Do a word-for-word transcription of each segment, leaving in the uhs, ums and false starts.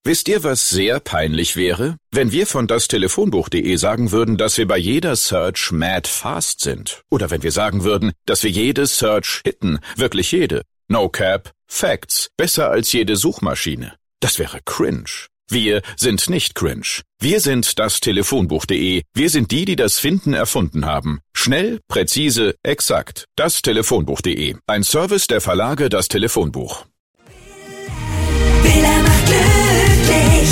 Wisst ihr, was sehr peinlich wäre? Wenn wir von das Telefonbuch punkt de sagen würden, dass wir bei jeder Search mad fast sind. Oder wenn wir sagen würden, dass wir jede Search hitten. Wirklich jede. No cap. Facts. Besser als jede Suchmaschine. Das wäre cringe. Wir sind nicht cringe. Wir sind das Telefonbuch punkt de. Wir sind die, die das Finden erfunden haben. Schnell, präzise, exakt. Das Telefonbuch punkt de. Ein Service der Verlage Das Telefonbuch. Billa macht glücklich.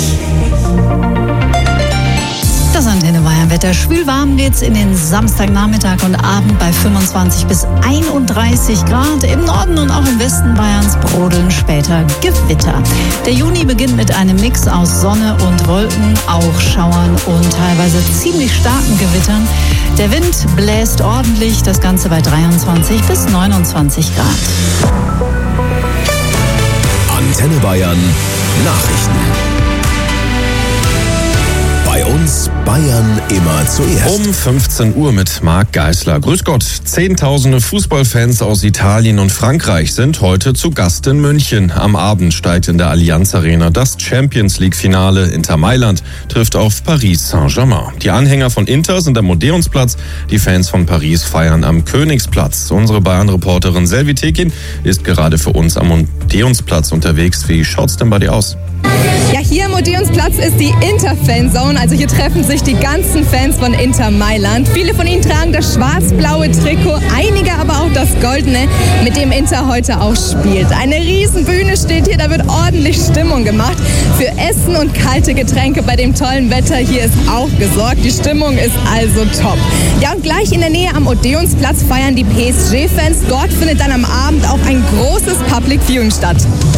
Das Antenne Bayern Wetter. Schwül warm geht's in den Samstagnachmittag und Abend bei fünfundzwanzig bis einunddreißig Grad. Im Norden und auch im Westen Bayerns brodeln später Gewitter. Der Juni beginnt mit einem Mix aus Sonne und Wolken, auch Schauern und teilweise ziemlich starken Gewittern. Der Wind bläst ordentlich, das Ganze bei dreiundzwanzig bis neunundzwanzig Grad. Antenne Bayern Nachrichten. Bei uns Bayern immer zuerst. Um fünfzehn Uhr mit Marc Geisler. Grüß Gott. Zehntausende Fußballfans aus Italien und Frankreich sind heute zu Gast in München. Am Abend steigt in der Allianz Arena das Champions League Finale. Inter Mailand trifft auf Paris Saint-Germain. Die Anhänger von Inter sind am Odeonsplatz. Die Fans von Paris feiern am Königsplatz. Unsere Bayern-Reporterin Selvi Tekin ist gerade für uns am Odeonsplatz unterwegs. Wie schaut's denn bei dir aus? Ja, hier am Odeonsplatz ist die Inter-Fanzone. Also hier treffen sich die ganzen Fans von Inter Mailand. Viele von ihnen tragen das schwarz-blaue Trikot, einige aber auch das goldene, mit dem Inter heute auch spielt. Eine riesen Bühne steht hier, da wird ordentlich Stimmung gemacht. Für Essen und kalte Getränke bei dem tollen Wetter hier ist auch gesorgt. Die Stimmung ist also top. Ja, und gleich in der Nähe am Odeonsplatz feiern die P S G-Fans. Dort findet dann am Abend auch ein großes Public Viewing statt.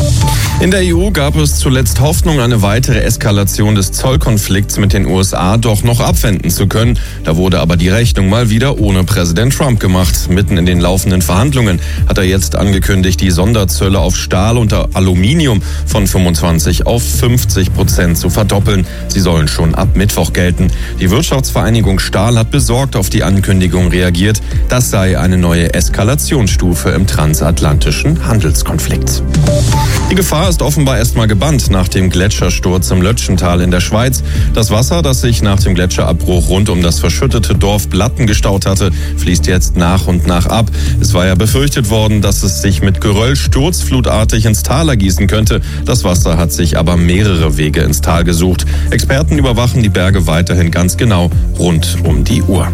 In der E U gab es zuletzt Hoffnung, eine weitere Eskalation des Zollkonflikts mit den U S A doch noch abwenden zu können. Da wurde aber die Rechnung mal wieder ohne Präsident Trump gemacht. Mitten in den laufenden Verhandlungen hat er jetzt angekündigt, die Sonderzölle auf Stahl und Aluminium von fünfundzwanzig auf fünfzig Prozent zu verdoppeln. Sie sollen schon ab Mittwoch gelten. Die Wirtschaftsvereinigung Stahl hat besorgt auf die Ankündigung reagiert. Das sei eine neue Eskalationsstufe im transatlantischen Handelskonflikt. Die Gefahr ist offenbar erstmal gebannt nach dem Gletschersturz im Lötschental in der Schweiz. Das Wasser, das sich nach dem Gletscherabbruch rund um das verschüttete Dorf Blatten gestaut hatte, fließt jetzt nach und nach ab. Es war ja befürchtet worden, dass es sich mit Geröll sturzflutartig ins Tal ergießen könnte. Das Wasser hat sich aber mehrere Wege ins Tal gesucht. Experten überwachen die Berge weiterhin ganz genau rund um die Uhr.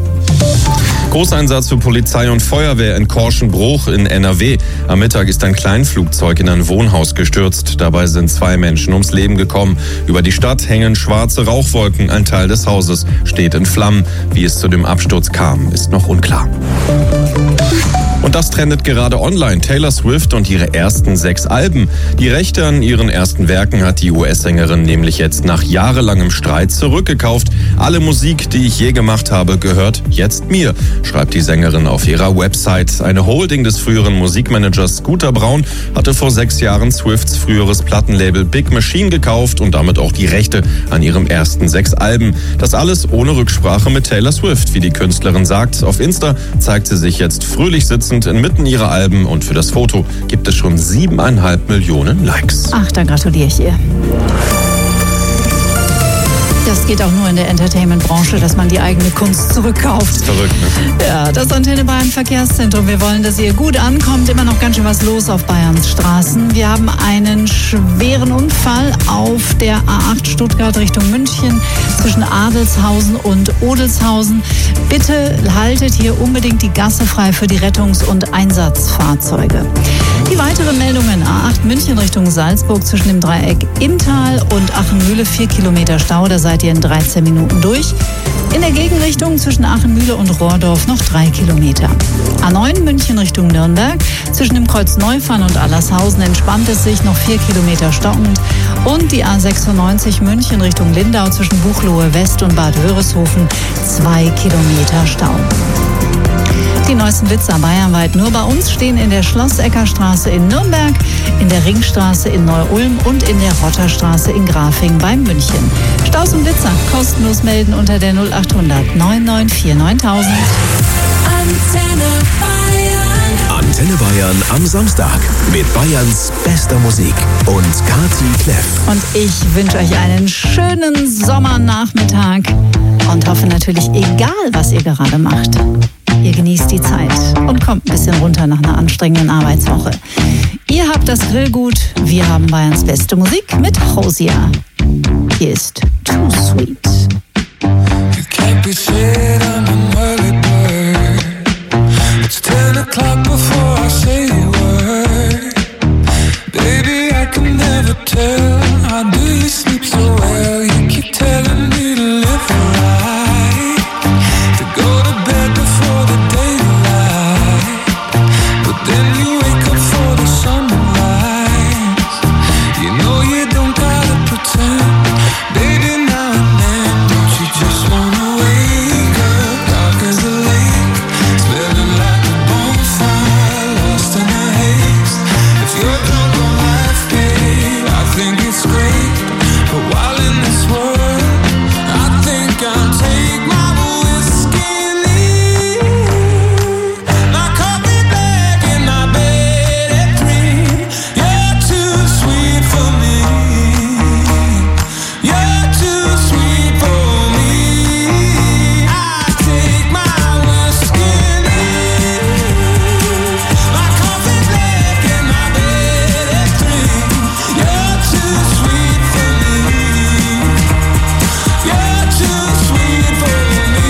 Großeinsatz für Polizei und Feuerwehr in Korschenbruch in N R W. Am Mittag ist ein Kleinflugzeug in ein Wohnhaus gestürzt. Dabei sind zwei Menschen ums Leben gekommen. Über die Stadt hängen schwarze Rauchwolken. Ein Teil des Hauses steht in Flammen. Wie es zu dem Absturz kam, ist noch unklar. Und das trendet gerade online. Taylor Swift und ihre ersten sechs Alben. Die Rechte an ihren ersten Werken hat die U S-Sängerin nämlich jetzt nach jahrelangem Streit zurückgekauft. Alle Musik, die ich je gemacht habe, gehört jetzt mir, schreibt die Sängerin auf ihrer Website. Eine Holding des früheren Musikmanagers Scooter Braun hatte vor sechs Jahren Swifts früheres Plattenlabel Big Machine gekauft und damit auch die Rechte an ihrem ersten sechs Alben. Das alles ohne Rücksprache mit Taylor Swift, wie die Künstlerin sagt. Auf Insta zeigt sie sich jetzt fröhlich sitzend inmitten ihrer Alben und für das Foto gibt es schon siebeneinhalb Millionen Likes. Ach, da gratuliere ich ihr. Das geht auch nur in der Entertainment-Branche, dass man die eigene Kunst zurückkauft. Verrückt, ne? Ja, das Antenne Bayern Verkehrszentrum. Wir wollen, dass ihr gut ankommt. Immer noch ganz schön was los auf Bayerns Straßen. Wir haben einen schweren Unfall auf der A acht Stuttgart Richtung München zwischen Adelshausen und Odelshausen. Bitte haltet hier unbedingt die Gasse frei für die Rettungs- und Einsatzfahrzeuge. Die weiteren Meldungen: A acht München Richtung Salzburg zwischen dem Dreieck Inntal und Achenmühle, vier Kilometer Stau. Da seid ihr in dreizehn Minuten durch. In der Gegenrichtung zwischen Achenmühle und Rohrdorf noch drei Kilometer. A neun München Richtung Nürnberg. Zwischen dem Kreuz Neufahren und Allershausen entspannt es sich, noch vier Kilometer stockend. Und die A sechsundneunzig München Richtung Lindau zwischen Buchloe West und Bad Wörishofen zwei Kilometer Stau. Die neuesten Witze bayernweit nur bei uns stehen in der Schlosseckerstraße in Nürnberg, in der Ringstraße in Neu-Ulm und in der Rotterstraße in Grafing bei München. Staus und Blitzer kostenlos melden unter der null achthundert neun neun vier neuntausend. Antenne Bayern. Antenne Bayern am Samstag mit Bayerns bester Musik und Kati Kleff. Und ich wünsche euch einen schönen Sommernachmittag und hoffe natürlich, egal was ihr gerade macht, ihr genießt die Zeit und kommt ein bisschen runter nach einer anstrengenden Arbeitswoche. Ihr habt das Grillgut, wir haben Bayerns beste Musik mit Hosier. Hier ist Too Sweet. You can't be said I'm an early bird. It's ten o'clock before I say a word. Baby, I can never tell. How do you sleep so well? You keep telling me to live right, to go to bed before the daylight, but then you wake up for the sunrise. You know you don't gotta pretend. Baby, now and then, don't you just wanna wake up dark as a lake, smelling like a bonfire, lost in a haze. If you're drunk on life, babe, I think it's great. But while in this world, I think I'll take my whiskey neat, my coffee black and my bed at three. You're too sweet for me. You're too sweet for me. I take my whiskey neat, my coffee black and my bed at three. You're too sweet for me. You're too sweet for me.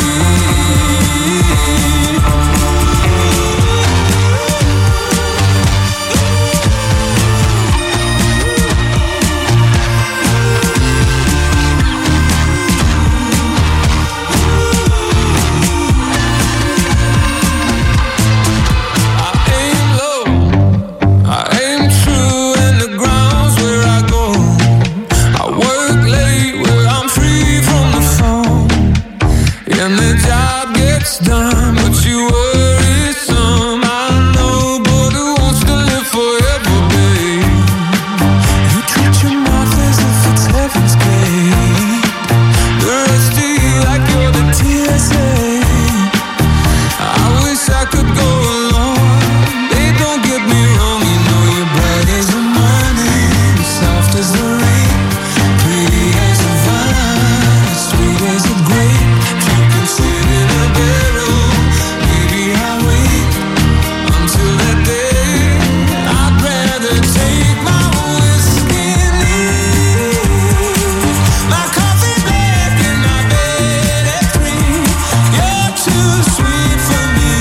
I aim low, I aim true, and the ground's where I go. I work late where I'm free from the phone, and the job gets done, but you worry some. I know, but who wants to live forever, babe? You treat your mouth as if it's heaven's gate. The rest of you like you're the T S A. I wish I could go along. Babe, don't get me wrong. You know you're bright as the morning, soft as the rain, pretty as a vine, sweet as a grape. You can sit in a barrel. Maybe I'll wait until that day. I'd rather take my whiskey neat, my coffee black and my bed at three. You're too sweet for me.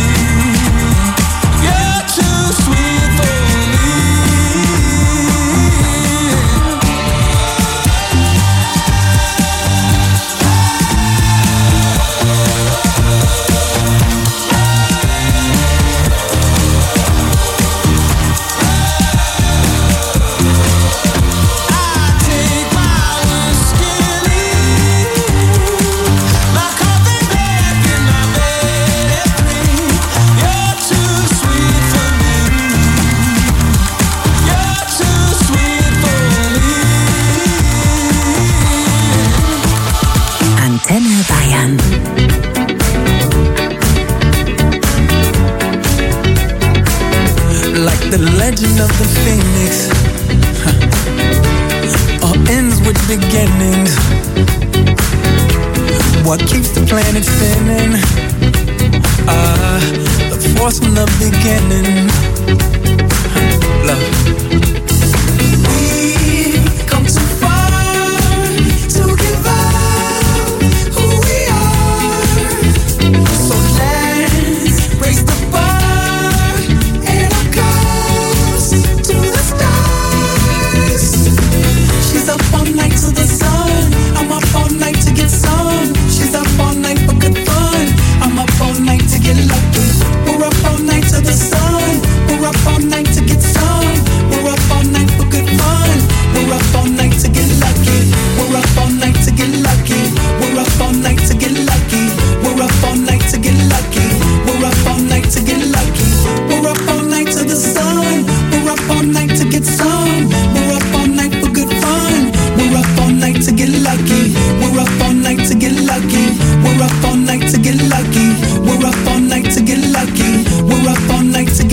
You're too sweet for me. I take my whiskey neat, my coffee black and my bed at three. You're too sweet for me. You're too sweet for me. Antenne Bayern. Like the legend of the phoenix, huh. All ends with beginnings. What keeps the planet spinning? Ah, the force from the beginning. Huh. Love. We've come too far to give up who we are. So let's raise the bar and our cups to the stars. She's up all night to the sun. I'm up all night to get some. She's up all night for good fun. I'm up all night to get lucky. We're up all night to the sun. We're up all night to get some. We're up all night for good fun. We're up all night to get lucky. We're up all night to get lucky. We're up all night to get lucky. We're up all night to get lucky. We're up all night to get lucky. We're up all night to the sun. We're up all night to get some. We're up all night for good fun. We're up all night to get lucky. We're up all night to get lucky. We're up all night to get lucky. We're up all night to get lucky. We're up all night to get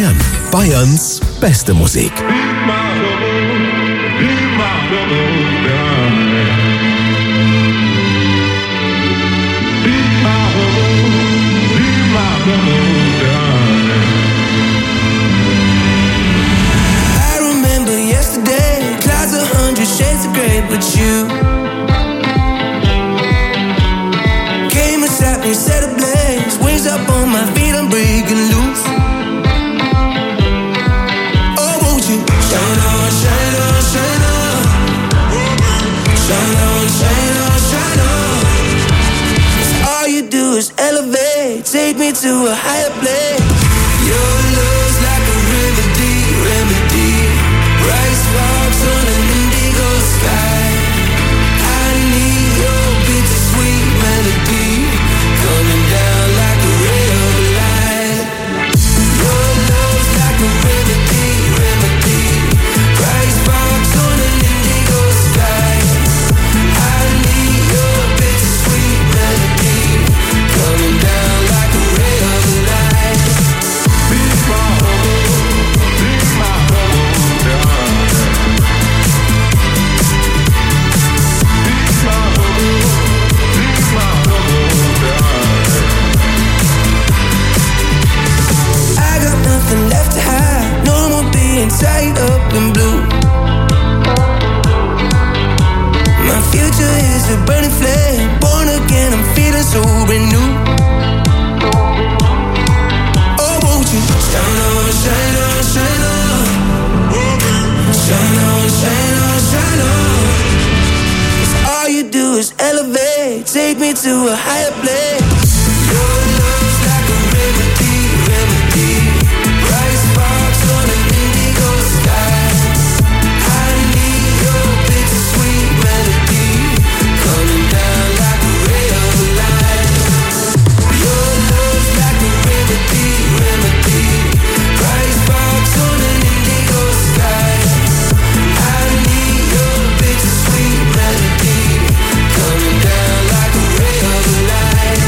Bayern. Bayerns beste Musik. I remember yesterday, clouds a hundred shades of grey, but you came and sat me, set ablaze, wings up on my feet, I'm breaking loose. Oh, won't you shine on, shine on, shine on, shine on, shine on, shine on. 'Cause all you do is elevate, take me to a higher place. Your love's like a remedy, remedy. Bright sparks on an indigo sky. I need your bittersweet melody coming down like a ray of light. Your love's like a remedy, remedy. Bright sparks on an indigo sky. I need your bittersweet melody coming down like a ray of light. Be my home, be my home, darling. Be my home, be my home, darling. I got nothing left to hide, no more being tied up in blue. My future is a burning flame, born again, I'm feeling so renewed. Oh, won't you shine on, shine on, shine on, shine on, shine on, shine on. 'Cause all you do is elevate, take me to a higher place. Your love's like a remedy, remedy. Bright sparks on an indigo sky. I need your bittersweet melody coming down like a ray of light. Your love's like a remedy, remedy. Bright sparks on an indigo sky. I need your bittersweet melody coming down like a ray of light.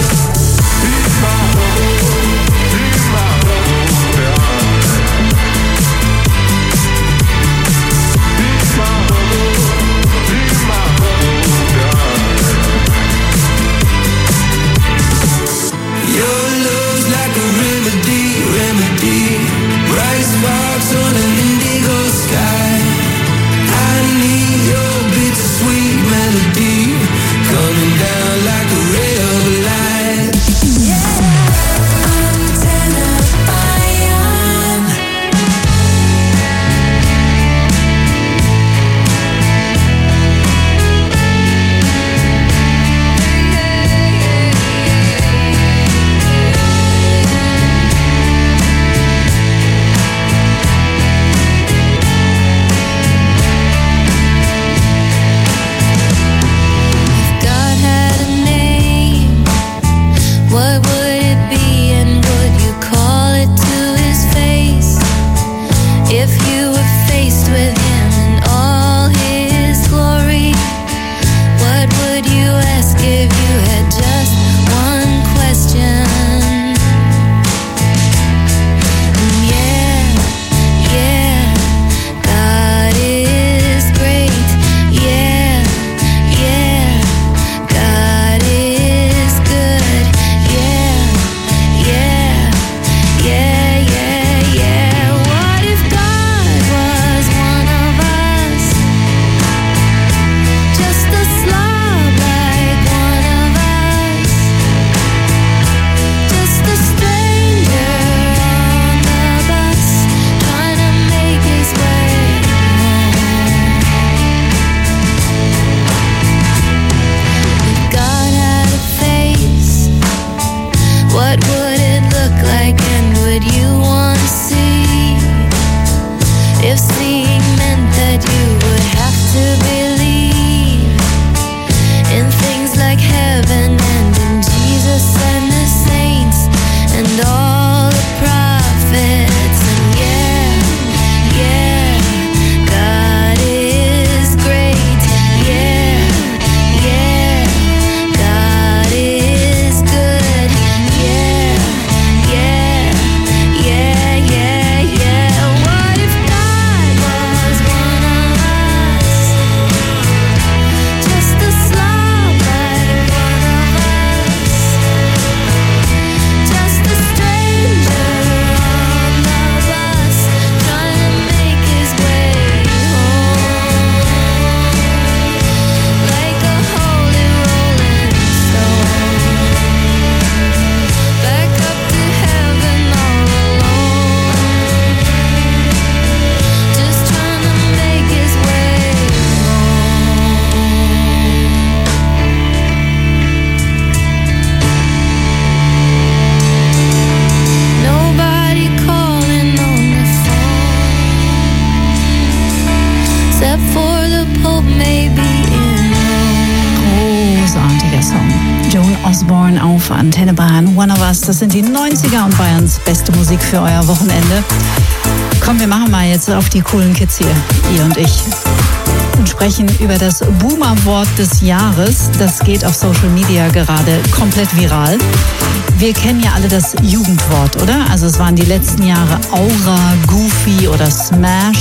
Osbourne auf Antenne Bayern. One of Us, das sind die neunziger und Bayerns beste Musik für euer Wochenende. Komm, wir machen mal jetzt auf die coolen Kids hier, ihr und ich, und sprechen über das Boomer-Wort des Jahres. Das geht auf Social Media gerade komplett viral. Wir kennen ja alle das Jugendwort, oder? Also es waren die letzten Jahre Aura, Goofy oder Smash.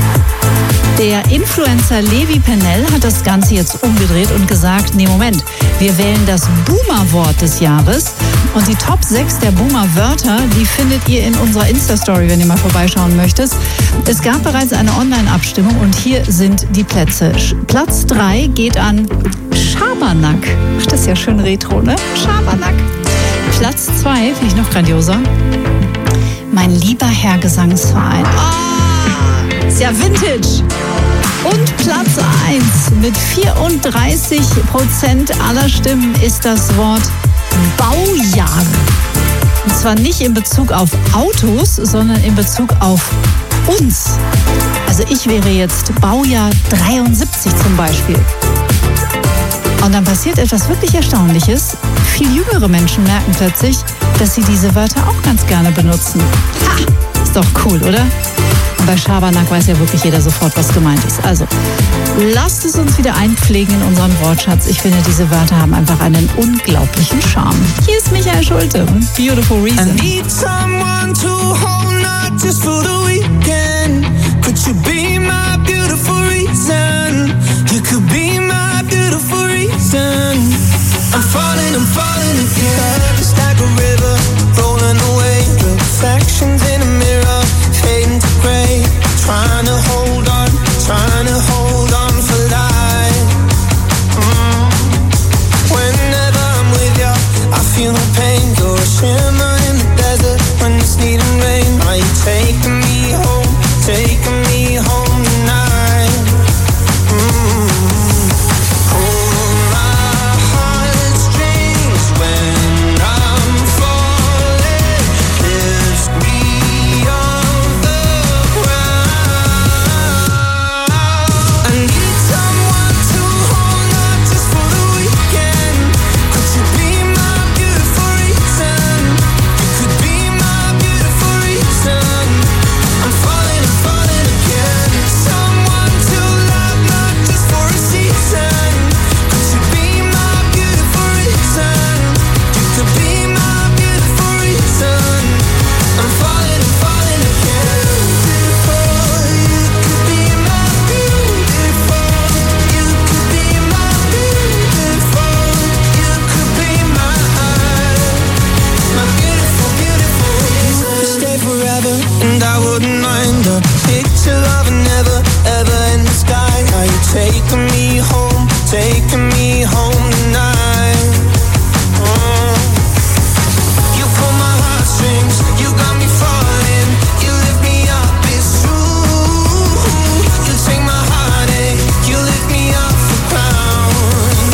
Der Influencer Levi Pennell hat das Ganze jetzt umgedreht und gesagt, nee, Moment, wir wählen das Boomer-Wort des Jahres. Und die Top sechs der Boomer-Wörter, die findet ihr in unserer Insta-Story, wenn ihr mal vorbeischauen möchtet. Es gab bereits eine Online-Abstimmung und hier sind die Plätze. Platz drei geht an Schabernack. Ach, das ist ja schön retro, ne? Schabernack. Platz zwei, finde ich noch grandioser. Mein lieber Herr Gesangsverein. Oh, ist ja Vintage. Und Platz eins mit vierunddreißig Prozent aller Stimmen ist das Wort Baujahr. Und zwar nicht in Bezug auf Autos, sondern in Bezug auf uns. Also ich wäre jetzt Baujahr dreiundsiebzig zum Beispiel. Und dann passiert etwas wirklich Erstaunliches. Viel jüngere Menschen merken plötzlich, dass sie diese Wörter auch ganz gerne benutzen. Ha! Ist doch cool, oder? Und bei Schabernack weiß ja wirklich jeder sofort, was gemeint ist. Also, lasst es uns wieder einpflegen in unseren Wortschatz. Ich finde, diese Wörter haben einfach einen unglaublichen Charme. Hier ist Michael Schulte und Beautiful Reason. I need someone to hold, not just for the weekend. Could you be my beautiful reason? You could be my beautiful reason. I'm falling, I'm falling again. It's like a river rolling away. Reflections in a mirror, fading to gray. Trying to hold on, trying to hold on for life. Mm. Whenever I'm with you, I feel the pain. You're a shimmer in the desert when it's needing rain. Are you taking me home, taking me home tonight? Mm. Pull my heartstrings when I'm falling. Lift me off the ground. I need someone to hold, not just for the weekend. Could you be my beautiful reason? You could be my beautiful reason. I'm falling, I'm falling again. Someone to love, not just for a season. Could you be my beautiful reason? You could be my beautiful reason. I'm falling, I'm falling again. Beautiful, you could be my beautiful. You could be my beautiful. You could be my my beautiful, beautiful. Stay forever, and I wouldn't mind a picture of a never, ever in the sky. Are you taking me home, taking me home tonight? Oh. You pull my heartstrings, you got me falling. You lift me up, it's true. You take my heartache, you lift me off the ground.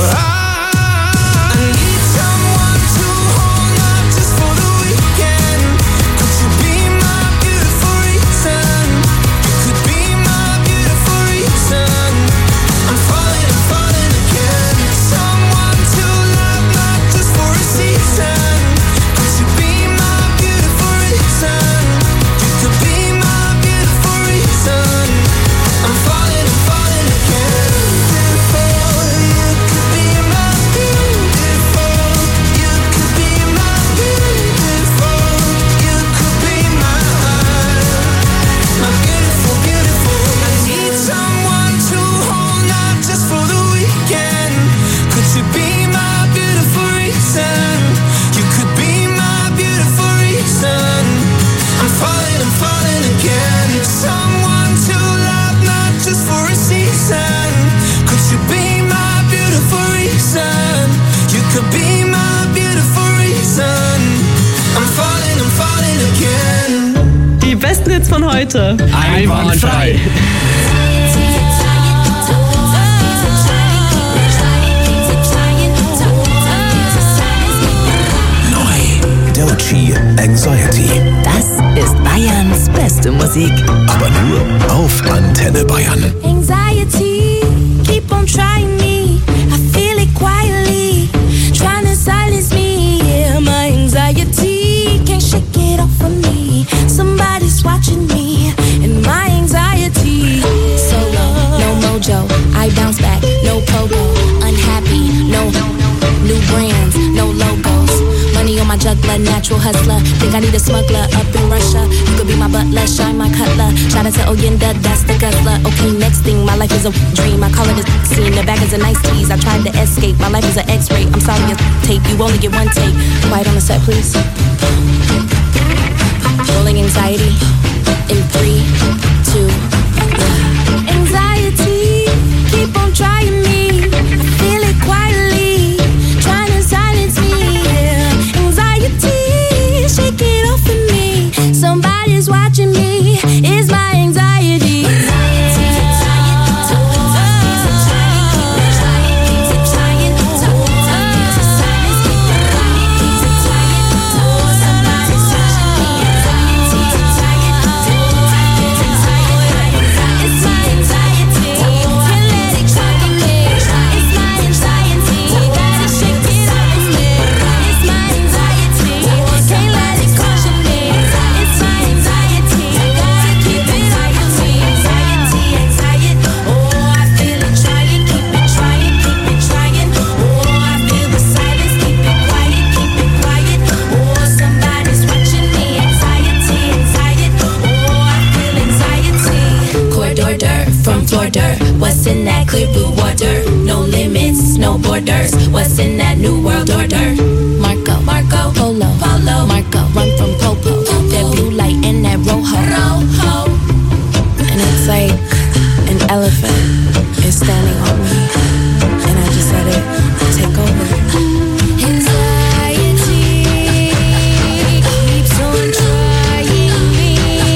I need someone to hold, not just for the weekend. Could you be my beautiful reason? You could be my beautiful reason. I'm falling, I'm falling again. Someone to love, not just for a season. Could you be my beautiful reason? You could be my beautiful reason. I'm falling, I'm falling again. Beautiful, you could be my beautiful. You could be my beautiful. You could be my my beautiful, beautiful. I need someone to hold, not just for the weekend. Could you be my beautiful reason? You could be my beautiful reason. I'm falling, I'm falling again. Someone to love, not just for a season. Could you be my beautiful reason? You could be my beautiful reason. I'm falling, I'm falling again. Die besten Hits von heute. Einwandfrei. Neu. Doechii Anxiety. Das ist Bayerns beste Musik. Aber nur auf Antenne Bayern. Anxiety, keep on trying me. I feel it quietly, trying to silence hustler. Think I need a smuggler up in Russia. You could be my butler, shine my cutler. Shout out to Oyenda, that's the guzzler. Okay, next thing, my life is a dream. I call it a scene, the bag is a nice tease. I tried to escape, my life is an X-ray. I'm sorry, your tape, you only get one take. Quiet on the set, please. Rolling anxiety in three, two, one. Anxiety, keep on trying me. I feel it quietly, trying to silence me. Yeah. Anxiety, shake it off of me. Somebody's watching me. It's my anxiety. What's in that clear blue water? No limits, no borders. What's in that new world order? Marco, Marco, Polo, Polo, Marco, run from Popo. That blue light in that rojo, rojo. And it's like an elephant is standing on me, and I just let it take over. Anxiety keeps on trying me.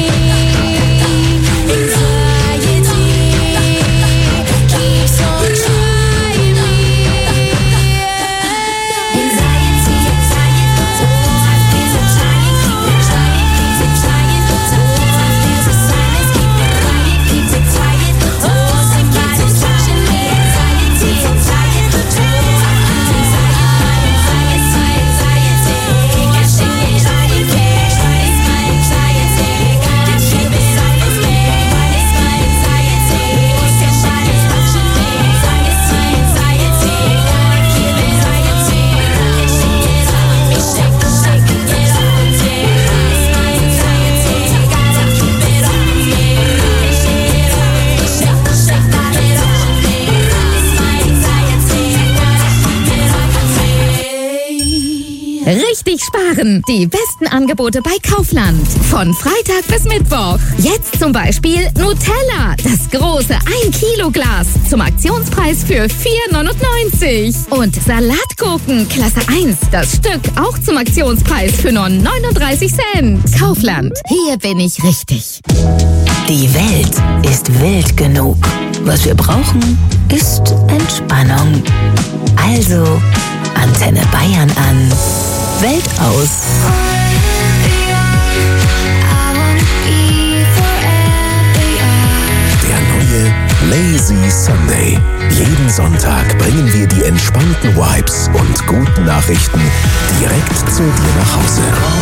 Richtig sparen. Die besten Angebote bei Kaufland. Von Freitag bis Mittwoch. Jetzt zum Beispiel Nutella. Das große ein Kilo Glas. Zum Aktionspreis für vier neunundneunzig. Und Salatgurken Klasse eins. Das Stück auch zum Aktionspreis für nur neununddreißig Cent. Kaufland. Hier bin ich richtig. Die Welt ist wild genug. Was wir brauchen, ist Entspannung. Also Antenne Bayern an. Welt aus. Der neue Lazy Sunday. Jeden Sonntag bringen wir die entspannten Vibes und guten Nachrichten direkt zu dir nach Hause.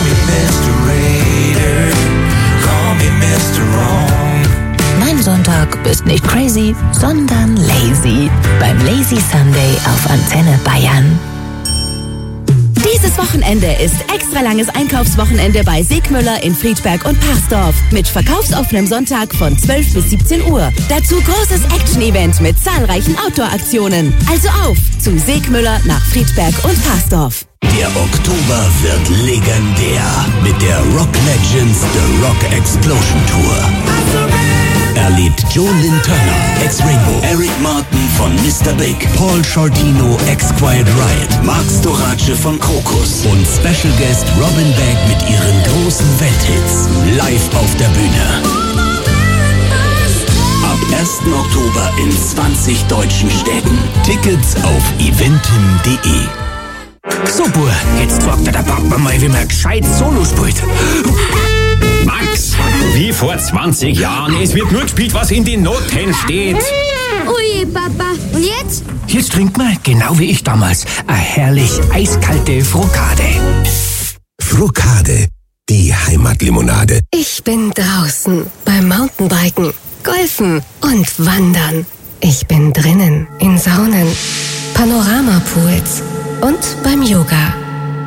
Mein Sonntag ist nicht crazy, sondern lazy. Beim Lazy Sunday auf Antenne Bayern. Dieses Wochenende ist extra langes Einkaufswochenende bei Segmüller in Friedberg und Parsdorf mit verkaufsoffenem Sonntag von zwölf bis siebzehn Uhr. Dazu großes Action-Event mit zahlreichen Outdoor-Aktionen. Also auf zu Segmüller nach Friedberg und Parsdorf. Der Oktober wird legendär mit der Rock Legends The Rock Explosion Tour. Erlebt Joe Lynn Turner, ex-Rainbow, Eric Martin von Mister Big, Paul Shortino, ex-Quiet Riot, Mark Storace von Krokus und Special Guest Robin Beck mit ihren großen Welthits live auf der Bühne. Ab ersten Oktober in zwanzig deutschen Städten. Tickets auf eventim punkt de. So, Bur, jetzt sagt der Papa mal, wie man gescheit Solo spielt. Max, wie vor zwanzig Jahren. Es wird nur gespielt, was in den Noten steht. Ui, Papa. Und jetzt? Jetzt trinkt man, genau wie ich damals, eine herrlich eiskalte Frokade. Frokade, die Heimatlimonade. Ich bin draußen beim Mountainbiken, Golfen und Wandern. Ich bin drinnen in Saunen, Panoramapools und beim Yoga.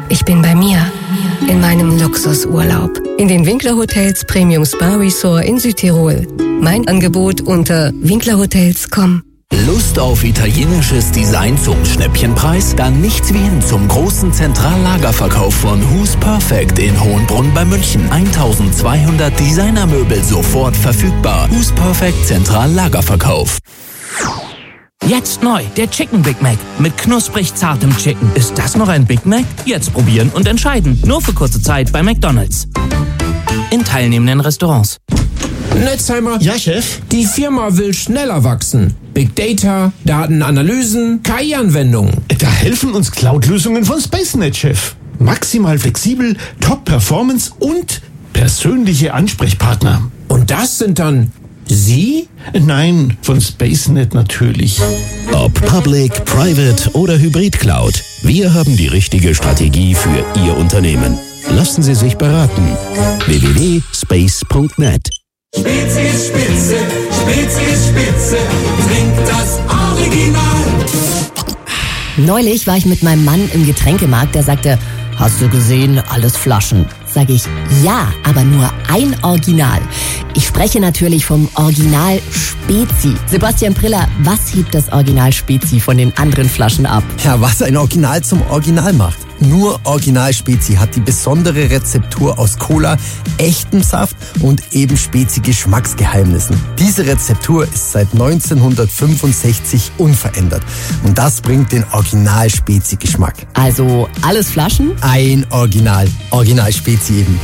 Ich bin bei mir, in meinem Luxusurlaub. In den Winkler Hotels Premium Spa Resort in Südtirol. Mein Angebot unter winklerhotels punkt com. Lust auf italienisches Design zum Schnäppchenpreis? Dann nichts wie hin zum großen Zentrallagerverkauf von Who's Perfect in Hohenbrunn bei München. eintausendzweihundert Designermöbel sofort verfügbar. Who's Perfect Zentrallagerverkauf. Jetzt neu, der Chicken Big Mac mit knusprig zartem Chicken. Ist das noch ein Big Mac? Jetzt probieren und entscheiden. Nur für kurze Zeit bei McDonald's. In teilnehmenden Restaurants. Netzheimer. Ja, Chef? Die Firma will schneller wachsen. Big Data, Datenanalysen, K I-Anwendungen. Da helfen uns Cloud-Lösungen von SpaceNet, Chef. Maximal flexibel, Top-Performance und persönliche Ansprechpartner. Und das sind dann Sie? Nein, von SpaceNet natürlich. Ob Public, Private oder Hybrid Cloud, wir haben die richtige Strategie für Ihr Unternehmen. Lassen Sie sich beraten. w w w punkt space punkt net. Spezies Spitze, Spezies Spitze, trink das Original. Neulich war ich mit meinem Mann im Getränkemarkt, der sagte, hast du gesehen, alles Flaschen. Sag ich, ja, aber nur ein Original. Ich spreche natürlich vom Original Spezi. Sebastian Priller, was hebt das Original Spezi von den anderen Flaschen ab? Ja, was ein Original zum Original macht. Nur Original Spezi hat die besondere Rezeptur aus Cola, echtem Saft und eben Spezi-Geschmacksgeheimnissen. Diese Rezeptur ist seit neunzehnhundertfünfundsechzig unverändert. Und das bringt den Original Spezi-Geschmack. Also alles Flaschen? Ein Original. Original Spezi eben.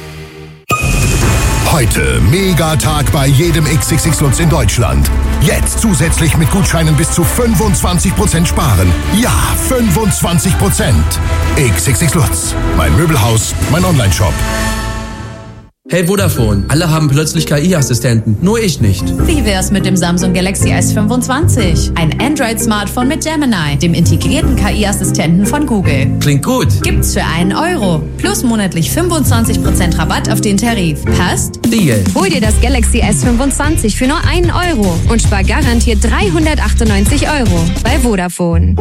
Heute Megatag bei jedem X X X Lutz in Deutschland. Jetzt zusätzlich mit Gutscheinen bis zu fünfundzwanzig Prozent sparen. Ja, fünfundzwanzig Prozent. X X X Lutz. Mein Möbelhaus, mein Onlineshop. Hey Vodafone, alle haben plötzlich K I-Assistenten, nur ich nicht. Wie wär's mit dem Samsung Galaxy S fünfundzwanzig? Ein Android-Smartphone mit Gemini, dem integrierten K I-Assistenten von Google. Klingt gut. Gibt's für einen Euro. Plus monatlich fünfundzwanzig Prozent Rabatt auf den Tarif. Passt? Deal. Hol dir das Galaxy S fünfundzwanzig für nur einen Euro und spar garantiert dreihundertachtundneunzig Euro bei Vodafone.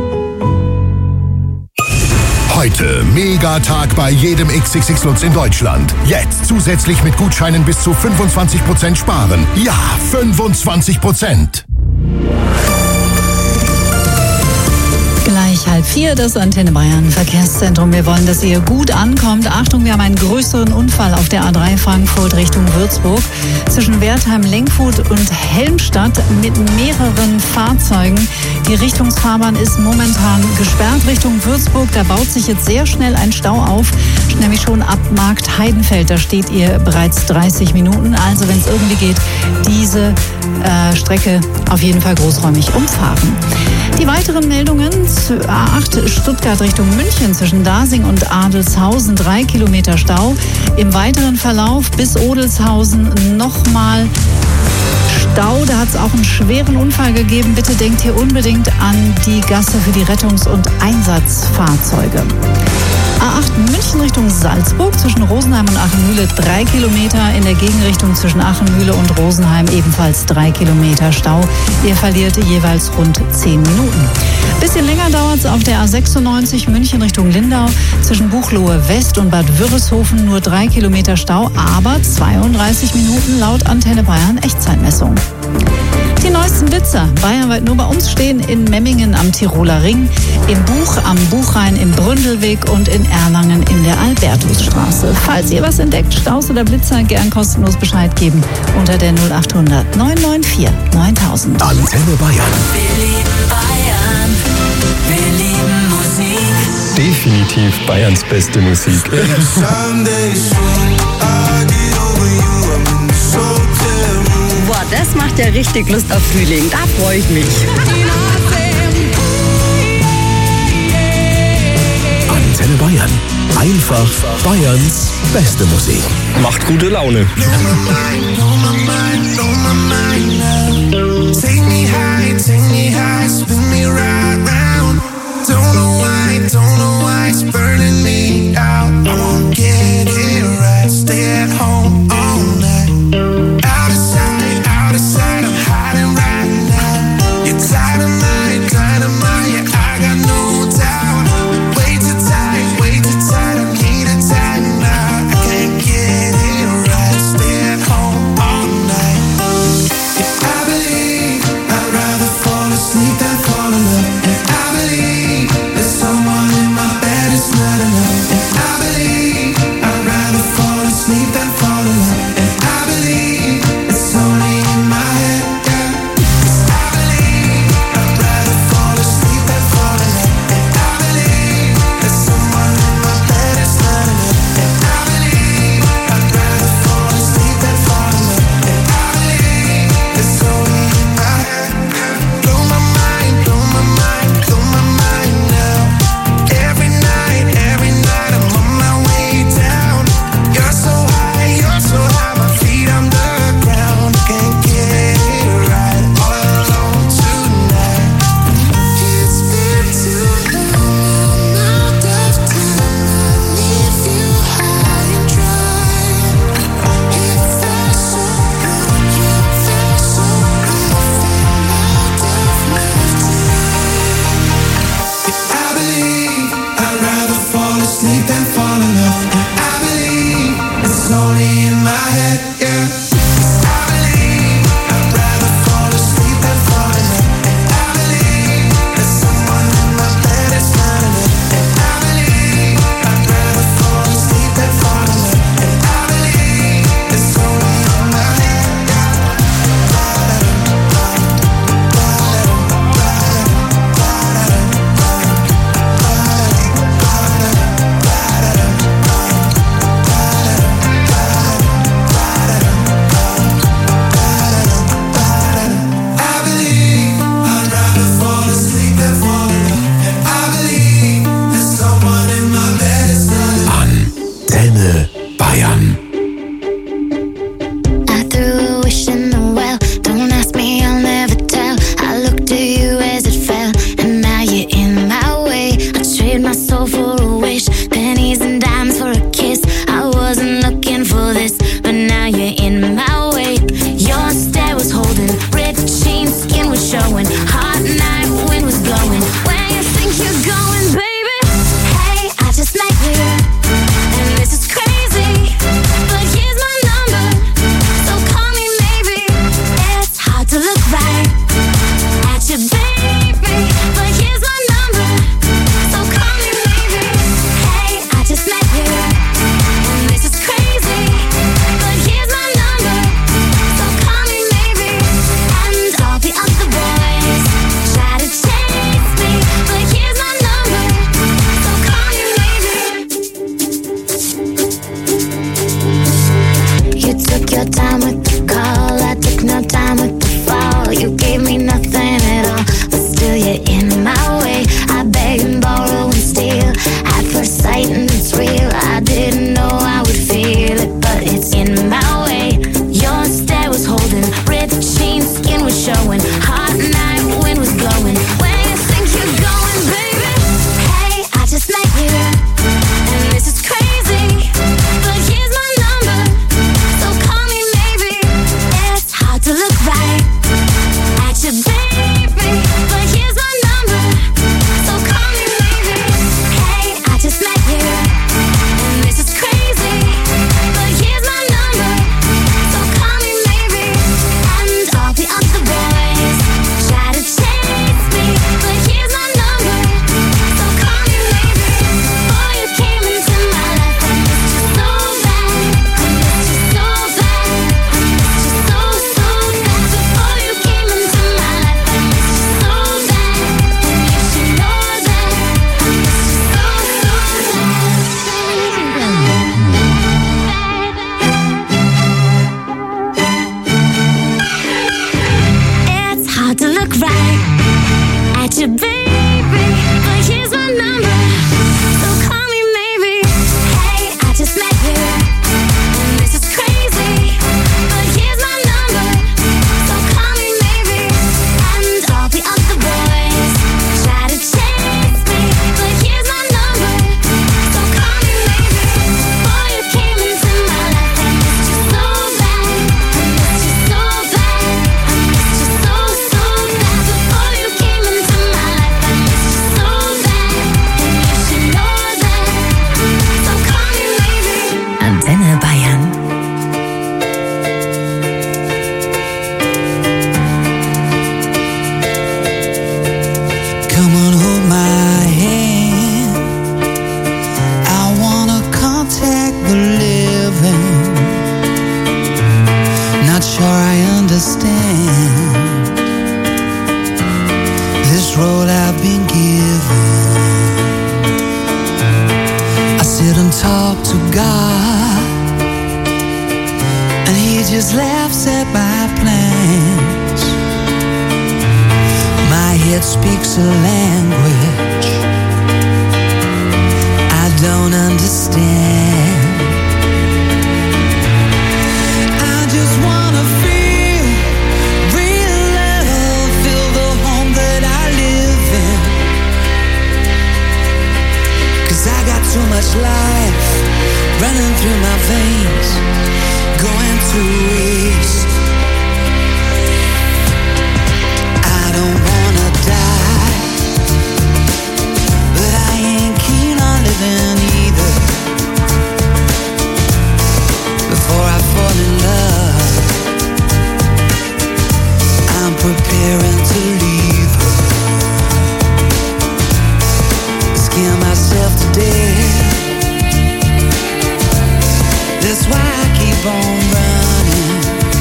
Heute Megatag bei jedem X X X Lutz in Deutschland. Jetzt zusätzlich mit Gutscheinen bis zu fünfundzwanzig Prozent sparen. Ja, fünfundzwanzig Prozent. Gleich halb vier, das Antenne Bayern Verkehrszentrum. Wir wollen, dass ihr gut ankommt. Achtung, wir haben einen größeren Unfall auf der A drei Frankfurt Richtung Würzburg. Zwischen Wertheim-Lenkhuth und Helmstadt mit mehreren Fahrzeugen. Die Richtungsfahrbahn ist momentan gesperrt Richtung Würzburg. Da baut sich jetzt sehr schnell ein Stau auf. Nämlich schon ab Markt Heidenfeld. Da steht ihr bereits dreißig Minuten. Also wenn es irgendwie geht, diese äh, Strecke auf jeden Fall großräumig umfahren. Die weiteren Meldungen zu A acht Stuttgart Richtung München zwischen Dasing und Adelshausen, drei Kilometer Stau. Im weiteren Verlauf bis Odelshausen nochmal Stau. Da hat es auch einen schweren Unfall gegeben. Bitte denkt hier unbedingt an die Gasse für die Rettungs- und Einsatzfahrzeuge. A acht München Richtung Salzburg zwischen Rosenheim und Achenmühle drei Kilometer. In der Gegenrichtung zwischen Achenmühle und Rosenheim ebenfalls drei Kilometer Stau. Ihr verliert jeweils rund zehn Minuten. Bisschen länger dauert es auf der A sechsundneunzig München Richtung Lindau zwischen Buchloe West und Bad Wörishofen nur drei Kilometer Stau, aber zweiunddreißig Minuten laut Antenne Bayern Echtzeitmessung. Die neuesten Blitzer bayernweit nur bei uns stehen in Memmingen am Tiroler Ring, im Buch am Buchrhein im Bründelweg und in Erlangen in der Albertusstraße. Falls ihr was entdeckt, Staus oder Blitzer, gern kostenlos Bescheid geben unter der null achthundert neun neun vier neuntausend. Antenne Bayern. Wir lieben Bayern, wir lieben Musik. Definitiv Bayerns beste Musik. Boah, das macht ja richtig Lust auf Frühling. Da freue ich mich. Antenne Bayern. Einfach Bayerns beste Musik. Macht gute Laune. Take me high, take me high, spin me right round. Don't know why, don't know why it's burning me out. I won't get it right, stay at home all night. Out of sight, out of sight, I'm hiding right now. You're dynamite, dynamite, yeah, I got no doubt. Way too tight, way your time with the call. I took no time with the fall. You gave me nothing at all, but still you're in my way. I beg and borrow and steal at first sight, and it's real. I didn't know I would feel it, but it's in my way. Your stare was holding, ripped jeans, skin was showing. Hot night, wind was blowing. Where you think you're going, baby? Hey, I just met you, and this is crazy, but here's my number, so call me maybe. It's hard to look right at you, baby, but here's my number, so call me maybe. Hey, I just met you, and this is crazy, but here's my number, so call me maybe. And all the other boys try to chase me, but here's my number, so call me maybe. Boy, you came into my life, I missed you so bad, I missed you so bad, I missed you so, so bad. Before you came into my life, I missed you so bad, and you should know that I missed you so, so bad. It's hard to look right at you, baby, but here's my number, so call me maybe. Hey, I just met you, and this is crazy, but here's my number, so call me maybe. And all the other boys try to chase me, but here's my number, so call me maybe. Boy, you came into my life, I missed you so bad, I missed you so bad, I missed you so, so bad. Before you came into my life, I missed you so bad, and you should know that, so call me maybe. Antenne Bayern. Come on, hold my hand. I wanna contact the living. Not sure I understand this road I've been given. I sit and talk to God, and He just laughs at my plans. My head speaks a language I don't understand. I just wanna feel real love, feel the home that I live in. 'Cause I got too much life running through my veins, going to waste. I don't wanna die, but I ain't keen on living either. Before I fall in love, I'm preparing to leave her. Scare myself to death. That's why I keep on running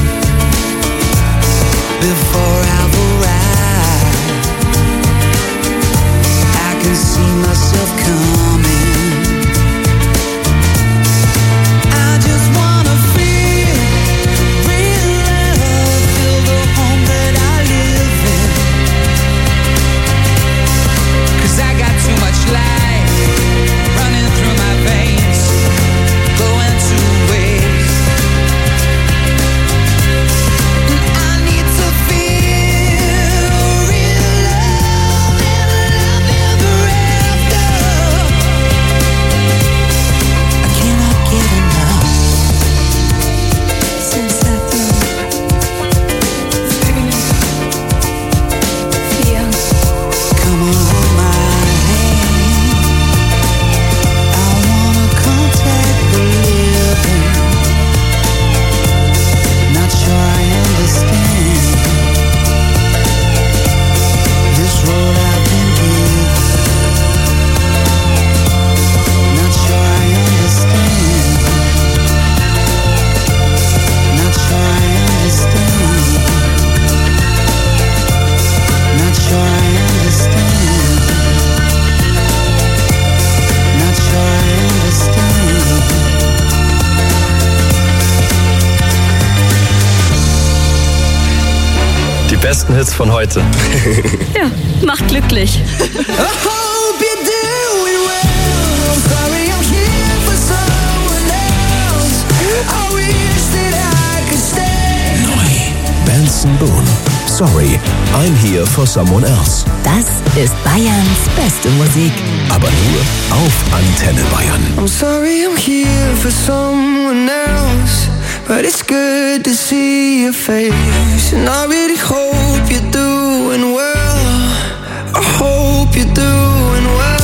before I've arrived. I can see myself coming. I just wanna feel real love, feel the home that I live in. 'Cause I got too much life running through my veins, going to waste. And I need to feel besten Hits von heute. Ja, macht glücklich. Benson Boone. Sorry, I'm here for someone else. Das ist Bayerns beste Musik. Aber nur auf Antenne Bayern. I'm sorry I'm here for someone else, but it's good to see your face. And I really hope you're doing well. I hope you're doing well.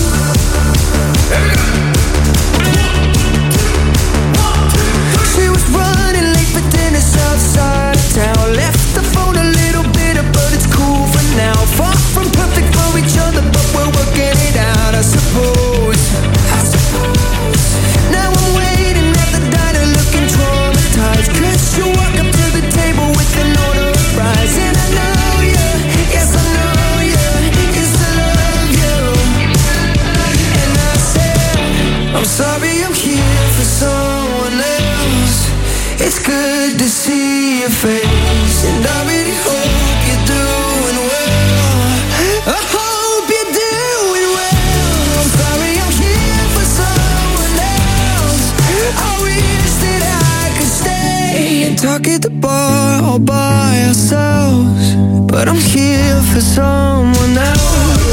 She was running late for dinner outside of town. Left the phone a little bitter, but it's cool for now. Far from perfect for each other, but we're working it out, I suppose. I suppose. Now I'm waiting at the diner looking traumatized, 'cause you walk up to the table with an order of fries. And I know you, yes I know you, yes I love you. And I said, I'm sorry I'm here for someone else. It's good to see your face, and I really hope you're doing well. I hope you're doing well. I'm sorry I'm here for someone else. I wish that I could stay and talk at the bar all by ourselves, but I'm here for someone else.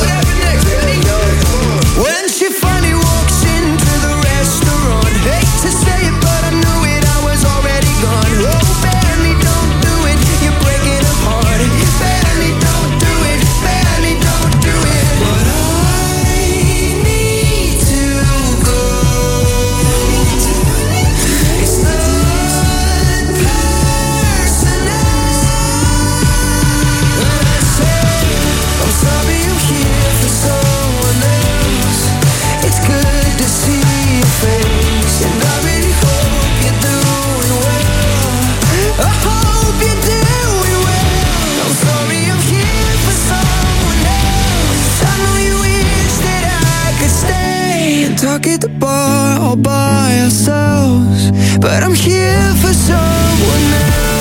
When she finally walks into the restaurant, hate to say it, but I knew it, I was already gone. Oh, barely don't do it, you're breaking her heart. Barely don't do it, barely don't do it. But I need to go. It's not personal. I said, I'm sorry I'm here for someone else. It's good to see your face, and I really hope you're doing well. I hope you're doing well. I'm sorry I'm here for someone else. I know you wish that I could stay and talk at the bar all by ourselves, but I'm here for someone else.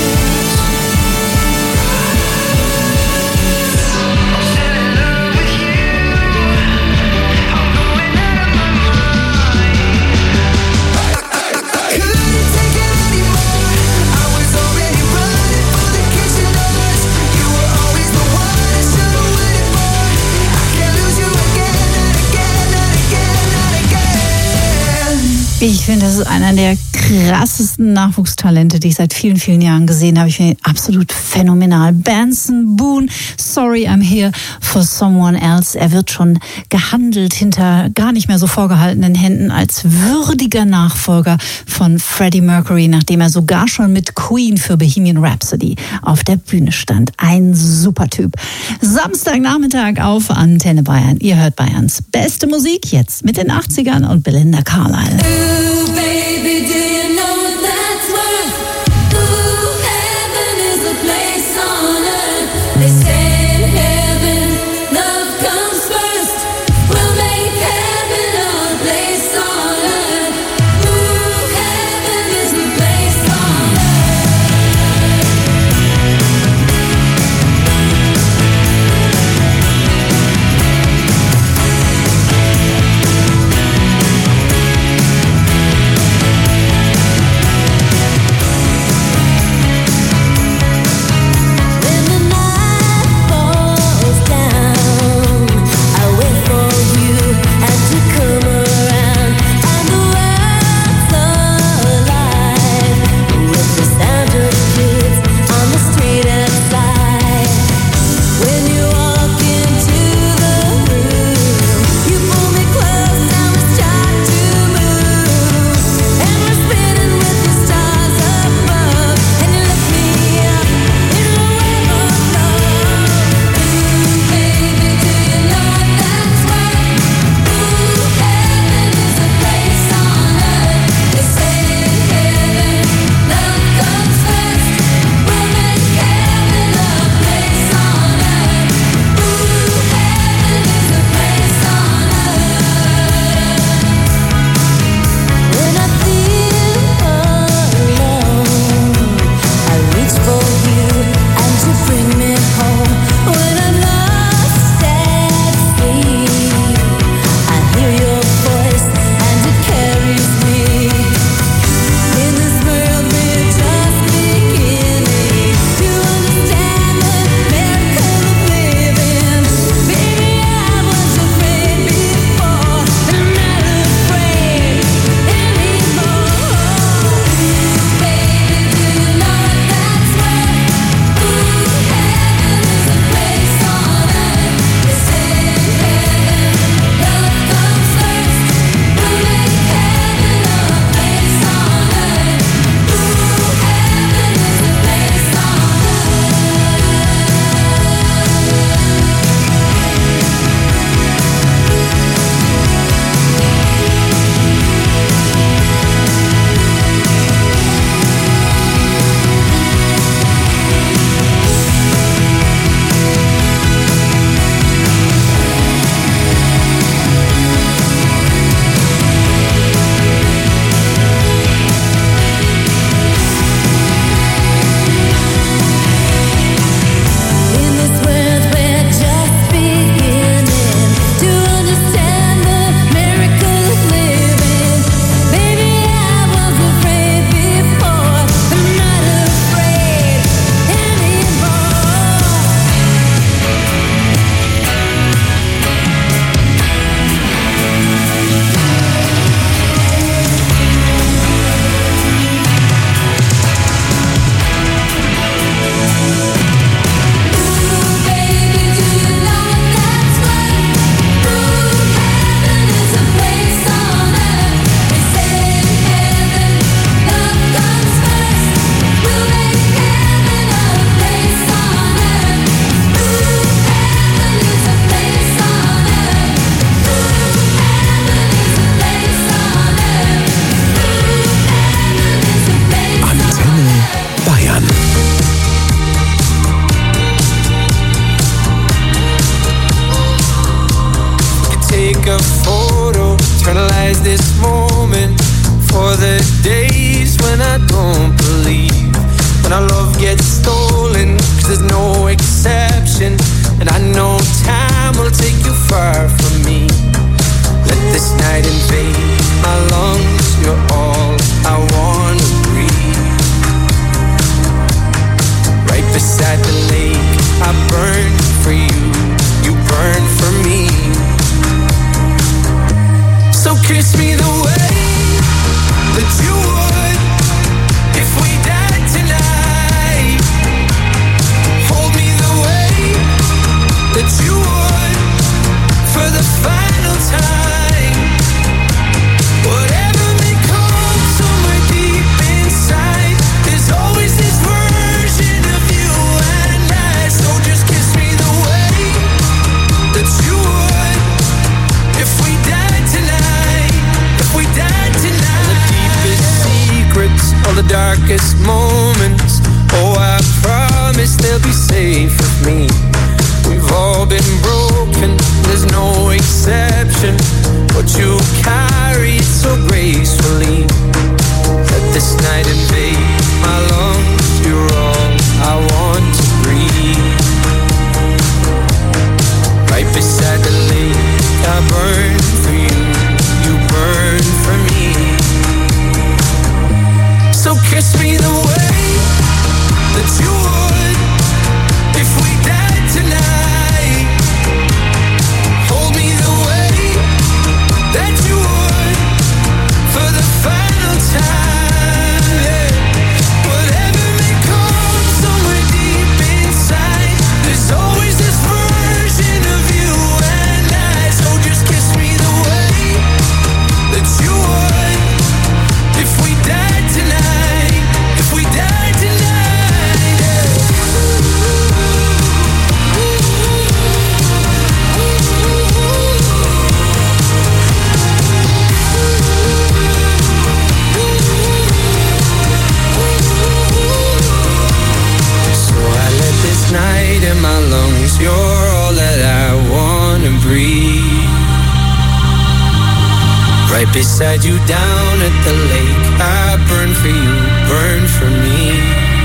Ich finde, das ist einer der krassesten Nachwuchstalente, die ich seit vielen, vielen Jahren gesehen habe. Ich finde ihn absolut phänomenal. Benson Boone, Sorry I'm Here for Someone Else. Er wird schon gehandelt hinter gar nicht mehr so vorgehaltenen Händen als würdiger Nachfolger von Freddie Mercury, nachdem er sogar schon mit Queen für Bohemian Rhapsody auf der Bühne stand. Ein super Typ. Samstagnachmittag auf Antenne Bayern. Ihr hört Bayerns beste Musik jetzt mit den achtzigern und Belinda Carlisle. Baby, do you know what that's worth? Ooh, heaven is a place on earth. They say in heaven, love comes first. We'll make heaven a place on earth. Ooh, heaven is a place on earth. right beside you down at the lake. I burn for you, burn for me.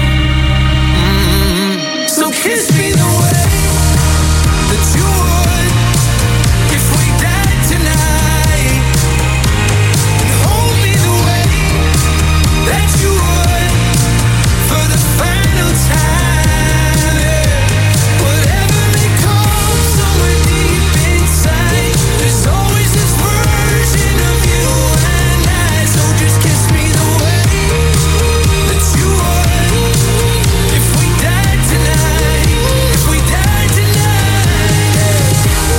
Mm-hmm. So kiss me the way that you would if we died tonight. And hold me the way that you would for the final time. Whatever may come somewhere deep inside, there's always this version of you and I. So just kiss me the way that you would if we died tonight. If we died tonight.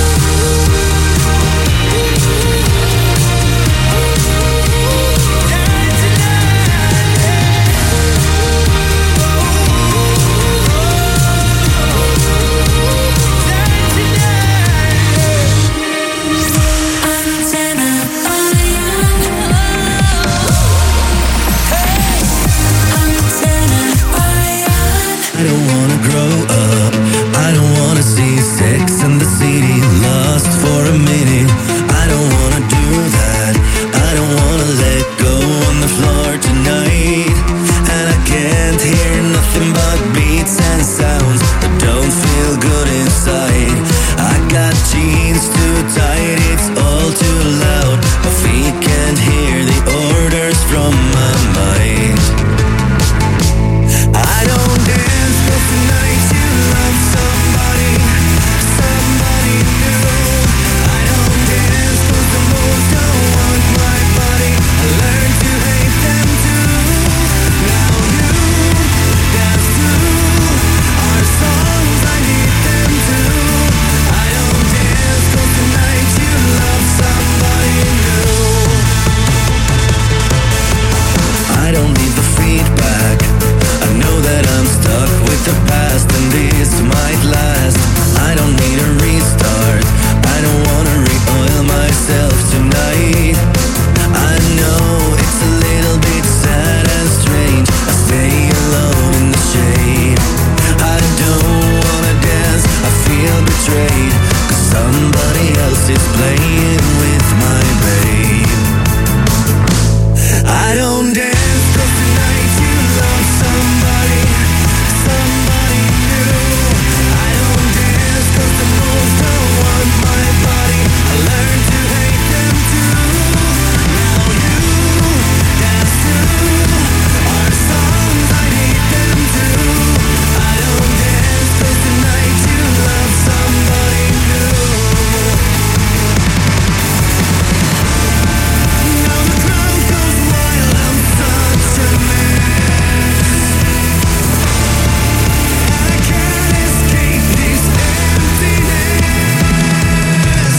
Died I don't wanna grow up, I don't wanna see Sex and the City lost for a minute. I don't wanna do that, I don't wanna let go on the floor tonight. And I can't hear nothing but beats and sounds that don't feel good inside. I got jeans too tight, it's all too loud. My feet can't hear the orders from my mind. I don't dance 'cause tonight you love somebody, somebody new. I don't dance 'cause the moves don't want my body. I learned to hate them too. Now you dance too. Our songs, I need them too. I don't dance 'cause tonight you love somebody new. I don't need the feedback. I know that I'm stuck with the past and this might last. I don't need a restart. I don't wanna re-oil myself tonight. I know it's a little bit sad and strange. I stay alone in the shade. I don't wanna dance, I feel betrayed, 'cause somebody else is playing with my babe. I don't dance 'cause tonight you love somebody, somebody new. I don't dance 'cause the moves don't want my body. I learned to hate them too. Now you dance too. Our songs, I need them too. I don't dance 'cause tonight you love somebody new. Now the crowd goes wild, I'm such a mess. I can't escape this emptiness.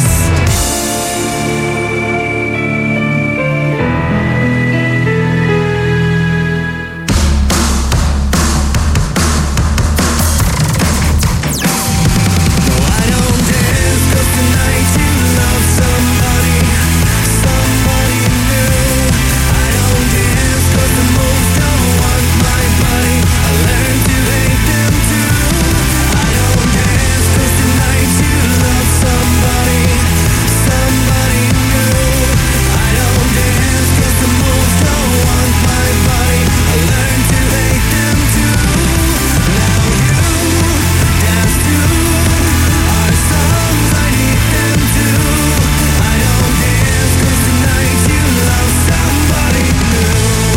No, I don't dance 'cause tonight you love somebody, somebody new. I don't dance 'cause the moves don't want my body. I learned to hate them too. I don't dance 'cause tonight you love somebody, somebody new. I don't dance 'cause the moves don't want my body. I learned to hate them too. Now you dance too. Our songs, I need them too. I don't dance 'cause tonight you love somebody new.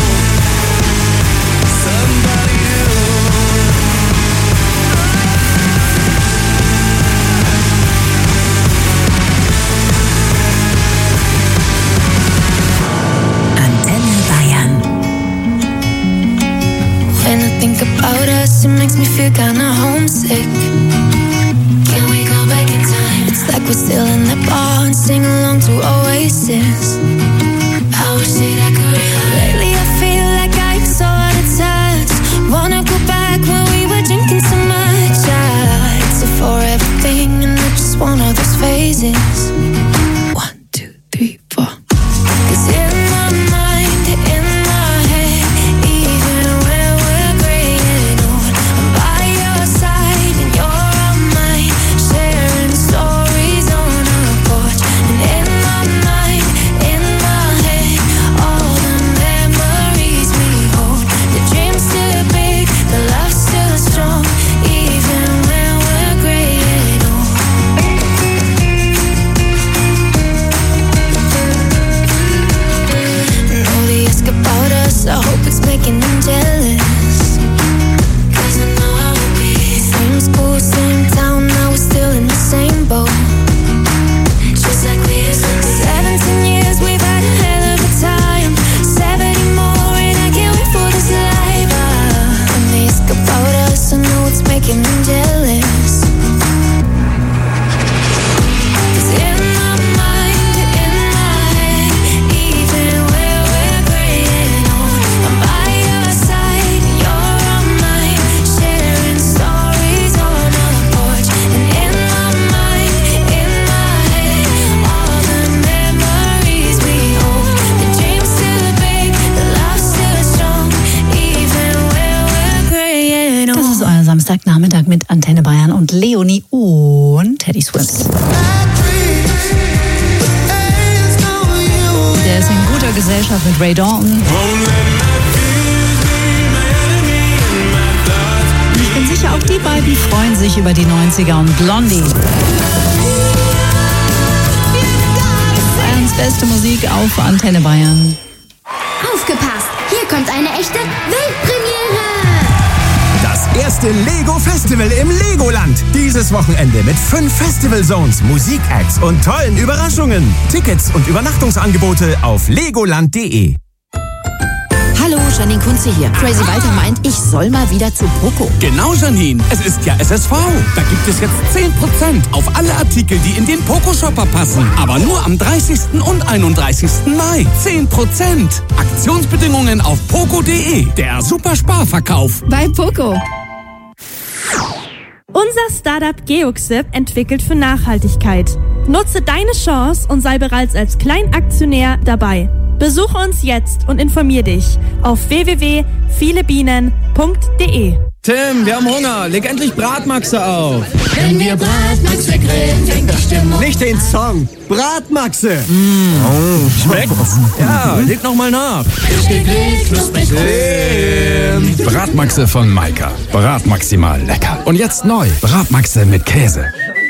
Somebody new. Antenne Bayern. When I think about us, it makes me feel kinda homesick. Can we go back in time? It's like we're still in the bar and sing along to Oasis. I wish that I could. Lately I feel like I'm so out of touch. Wanna go back when we were drinking so much. I exit for everything and I just want all those phases. One, two, three, four. 'Cause in my mind, in my head, even when we're gray and old, I'm by your side and you're on mine, sharing stories on our porch. And in my mind, in my ist euer Samstagnachmittag mit Antenne Bayern und Leonie und Teddy Swims. Der ist in guter Gesellschaft mit Ray Dalton. Ich bin sicher, auch die beiden freuen sich über die neunziger und Blondie. Bayerns beste Musik auf Antenne Bayern. Aufgepasst! Hier kommt eine echte Weltpremiere! Das erste Lego-Festival im Legoland. Dieses Wochenende mit fünf Festival-Zones, Musik-Acts und tollen Überraschungen. Tickets und Übernachtungsangebote auf legoland punkt de. Hallo, Janine Kunze hier. Crazy Walter meint, ich soll mal wieder zu Poco. Genau, Janine. Es ist ja S S V. Da gibt es jetzt zehn Prozent auf alle Artikel, die in den Poco-Shopper passen. Aber nur am dreißigsten und einunddreißigsten Mai. zehn Prozent. Aktionsbedingungen auf poco punkt de. Der Supersparverkauf. Bei Poco. Unser Startup Geoxip entwickelt für Nachhaltigkeit. Nutze deine Chance und sei bereits als Kleinaktionär dabei. Besuche uns jetzt und informier dich auf w w w punkt viele bienen punkt de. Tim, wir haben Hunger. Leg endlich Bratmaxe auf. Wenn wir Bratmaxe grillen, fängt die Stimmung. Nicht den Song. Bratmaxe. Mmh. Oh. Schmeckt's? Ja, leg noch mal nach. Frisch gegrillt, knusprig. Tim. Bratmaxe von Maika. Bratmaximal lecker. Und jetzt neu. Bratmaxe mit Käse.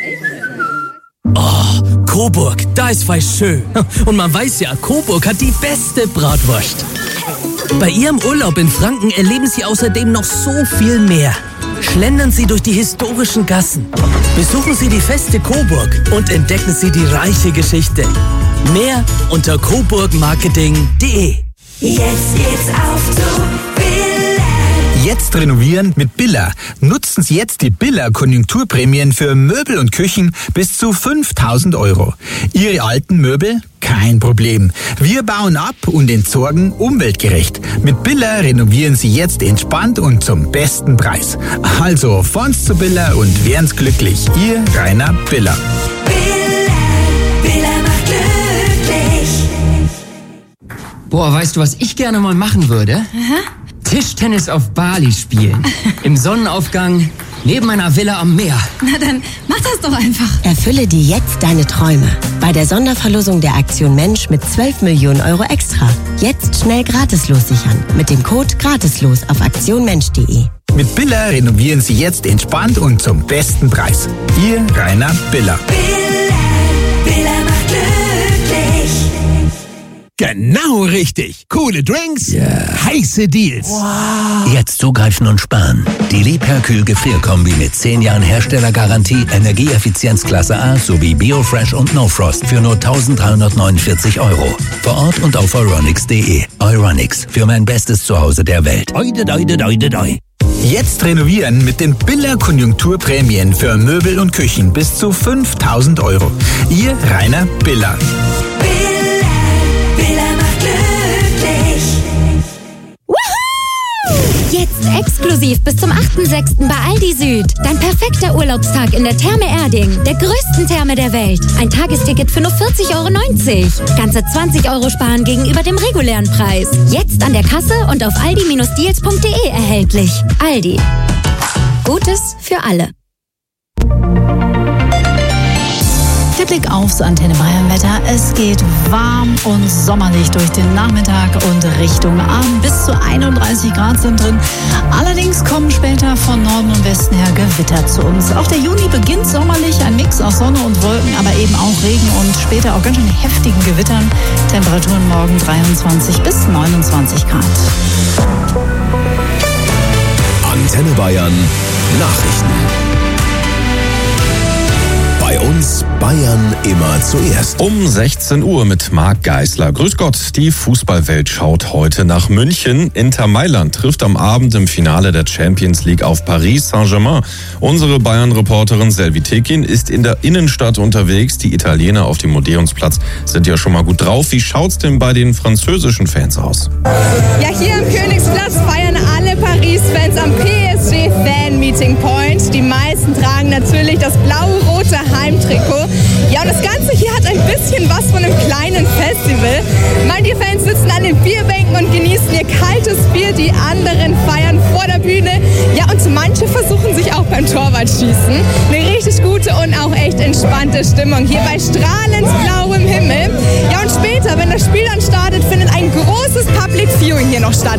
Oh, Coburg, da ist was schön. Und man weiß ja, Coburg hat die beste Bratwurst. Bei Ihrem Urlaub in Franken erleben Sie außerdem noch so viel mehr. Schlendern Sie durch die historischen Gassen. Besuchen Sie die Feste Coburg und entdecken Sie die reiche Geschichte. Mehr unter coburg marketing punkt de. Jetzt geht's auf zu Billa. Jetzt renovieren mit Billa. Nutzen Sie jetzt die Billa Konjunkturprämien für Möbel und Küchen bis zu fünftausend Euro. Ihre alten Möbel? Kein Problem. Wir bauen ab und entsorgen umweltgerecht. Mit Billa renovieren Sie jetzt entspannt und zum besten Preis. Also fahren's zu Billa und werden's glücklich. Ihr Rainer Billa. Billa, Billa macht glücklich. Boah, weißt du, was ich gerne mal machen würde? Aha. Tischtennis auf Bali spielen. Im Sonnenaufgang, neben einer Villa am Meer. Na dann, mach das doch einfach. Erfülle dir jetzt deine Träume. Bei der Sonderverlosung der Aktion Mensch mit zwölf Millionen Euro extra. Jetzt schnell gratislos sichern. Mit dem Code gratislos auf aktionmensch punkt de. Mit Billa renovieren Sie jetzt entspannt und zum besten Preis. Ihr Rainer Billa. Billa, Billa macht glücklich. Genau richtig. Coole Drinks, yeah. Heiße Deals. Wow. Jetzt zugreifen und sparen. Die Liebherr-Kühl Gefrierkombi mit zehn Jahren Herstellergarantie, Energieeffizienzklasse A sowie Biofresh und No Frost für nur eintausenddreihundertneunundvierzig Euro. Vor Ort und auf euronics punkt de. Euronics, für mein bestes Zuhause der Welt. Oide, oide, oide, oide. Jetzt renovieren mit den Billa Konjunkturprämien für Möbel und Küchen bis zu fünftausend Euro. Ihr Rainer Billa. Jetzt exklusiv bis zum achten sechsten bei Aldi Süd. Dein perfekter Urlaubstag in der Therme Erding, der größten Therme der Welt. Ein Tagesticket für nur vierzig Euro neunzig. Ganze zwanzig Euro sparen gegenüber dem regulären Preis. Jetzt an der Kasse und auf aldi Bindestrich deals punkt de erhältlich. Aldi. Gutes für alle. Der Blick aufs Antenne Bayern Wetter. Es geht warm und sommerlich durch den Nachmittag und Richtung Abend. Bis zu einunddreißig Grad sind drin. Allerdings kommen später von Norden und Westen her Gewitter zu uns. Auch der Juni beginnt sommerlich. Ein Mix aus Sonne und Wolken, aber eben auch Regen und später auch ganz schön heftigen Gewittern. Temperaturen morgen dreiundzwanzig bis neunundzwanzig Grad. Antenne Bayern Nachrichten. Bei uns Bayern immer zuerst. Um sechzehn Uhr mit Marc Geisler. Grüß Gott, die Fußballwelt schaut heute nach München. Inter Mailand trifft am Abend im Finale der Champions League auf Paris Saint-Germain. Unsere Bayern-Reporterin Selvi Tekin ist in der Innenstadt unterwegs. Die Italiener auf dem Odeonsplatz sind ja schon mal gut drauf. Wie schaut's denn bei den französischen Fans aus? Ja, hier am Königsplatz feiern alle Paris-Fans am P S G Fan Meeting Point. Die meisten tragen natürlich das blau-rote Heimtrikot. Ja, und das Ganze hier hat ein bisschen was von einem kleinen Festival. Manche Fans sitzen an den Bierbänken und genießen ihr kaltes Bier. Die anderen feiern vor der Bühne. Ja, und Manche versuchen sich auch beim Torwartschießen. Eine richtig gute und auch echt entspannte Stimmung hier bei strahlend blauem Himmel. Ja, und später, wenn das Spiel dann startet, findet ein großes Public Viewing hier noch statt.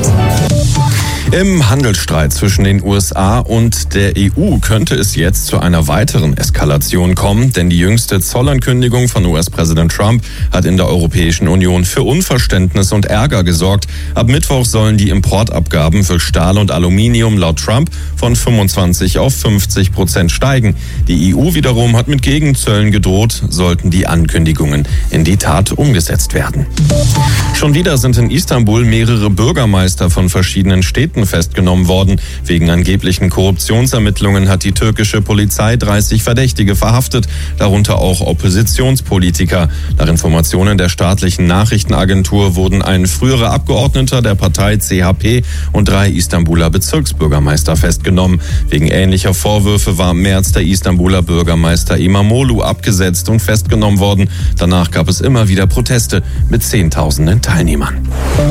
Im Handelsstreit zwischen den U S A und der E U könnte es jetzt zu einer weiteren Eskalation kommen, denn die jüngste Zollankündigung von U S-Präsident Trump hat in der Europäischen Union für Unverständnis und Ärger gesorgt. Ab Mittwoch sollen die Importabgaben für Stahl und Aluminium laut Trump von fünfundzwanzig auf fünfzig Prozent steigen. Die E U wiederum hat mit Gegenzöllen gedroht, sollten die Ankündigungen in die Tat umgesetzt werden. Schon wieder sind in Istanbul mehrere Bürgermeister von verschiedenen Städten festgenommen worden. Wegen angeblichen Korruptionsermittlungen hat die türkische Polizei dreißig Verdächtige verhaftet, darunter auch Oppositionspolitiker. Nach Informationen der staatlichen Nachrichtenagentur wurden ein früherer Abgeordneter der Partei C H P und drei Istanbuler Bezirksbürgermeister festgenommen. Wegen ähnlicher Vorwürfe war im März der Istanbuler Bürgermeister İmamoğlu abgesetzt und festgenommen worden. Danach gab es immer wieder Proteste mit Zehntausenden Teilnehmern.